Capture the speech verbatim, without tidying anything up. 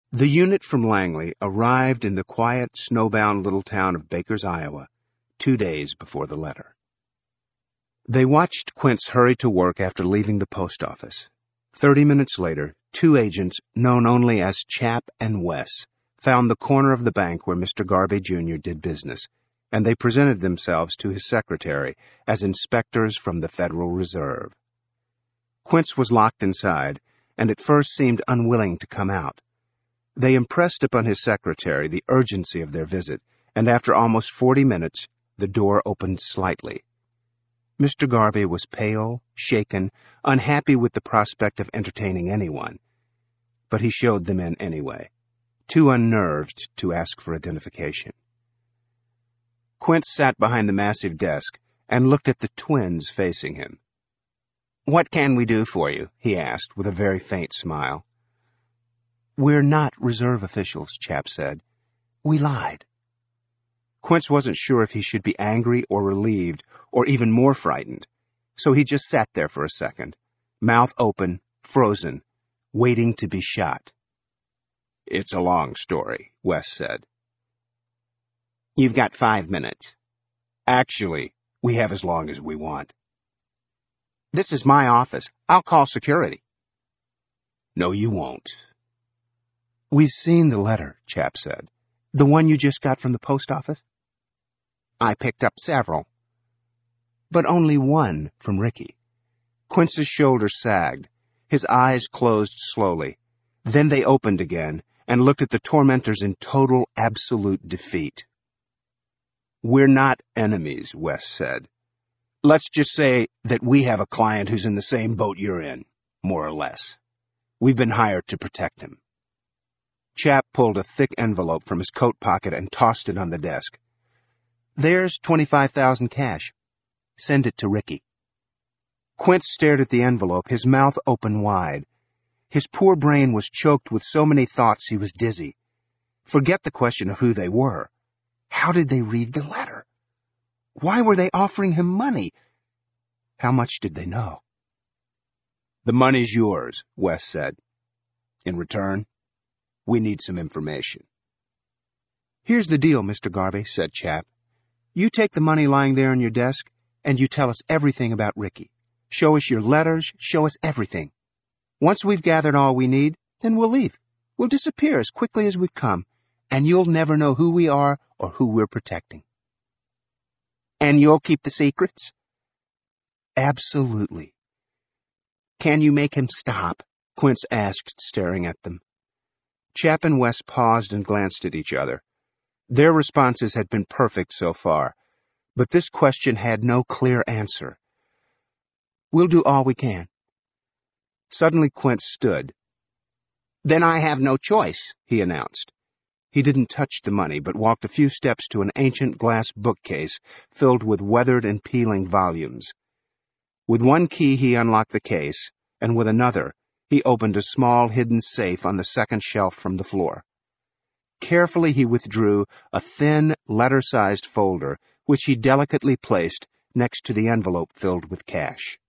The unit from Langley arrived in the quiet, snowbound little town of Bakers, Iowa, two days before the letter. They watched Quince hurry to work after leaving the post office. Thirty minutes later, two agents, known only as Chap and Wes, found the corner of the bank where Mister Garvey Junior did business, and they presented themselves to his secretary as inspectors from the Federal Reserve. Quince was locked inside, and at first seemed unwilling to come out. They impressed upon his secretary the urgency of their visit, and after almost forty minutes, the door opened slightly. Mister Garvey was pale, shaken, unhappy with the prospect of entertaining anyone. But he showed them in anyway, too unnerved to ask for identification. Quince sat behind the massive desk and looked at the twins facing him. "What can we do for you?" he asked with a very faint smile. "We're not reserve officials," Chap said. "We lied." Quince wasn't sure if he should be angry or relieved or even more frightened, so he just sat there for a second, mouth open, frozen, waiting to be shot. "It's a long story," Wes said. "You've got five minutes. Actually, we have as long as we want." "This is my office. I'll call security." "No, you won't." "We've seen the letter," Chap said. "The one you just got from the post office?" "I picked up several." "But only one from Ricky." Quince's shoulders sagged. His eyes closed slowly. Then they opened again and looked at the tormentors in total, absolute defeat. "We're not enemies," Wes said. "Let's just say that we have a client who's in the same boat you're in, more or less. We've been hired to protect him." Chap pulled a thick envelope from his coat pocket and tossed it on the desk. "There's twenty-five thousand cash. Send it to Ricky." Quince stared at the envelope, his mouth open wide. His poor brain was choked with so many thoughts he was dizzy. Forget the question of who they were. How did they read the letter? Why were they offering him money? How much did they know? "The money's yours," Wes said. "In return, we need some information." "Here's the deal, Mister Garvey," said Chap. "You take the money lying there on your desk, and you tell us everything about Ricky. Show us your letters, show us everything. Once we've gathered all we need, then we'll leave. We'll disappear as quickly as we've come, and you'll never know who we are or who we're protecting." "And you'll keep the secrets?" "Absolutely." "Can you make him stop?" Quince asked, staring at them. Chap and Wes paused and glanced at each other. Their responses had been perfect so far, but this question had no clear answer. "We'll do all we can." Suddenly Quince stood. "Then I have no choice," he announced. He didn't touch the money, but walked a few steps to an ancient glass bookcase filled with weathered and peeling volumes. With one key he unlocked the case, and with another he opened a small hidden safe on the second shelf from the floor. Carefully he withdrew a thin, letter-sized folder, which he delicately placed next to the envelope filled with cash.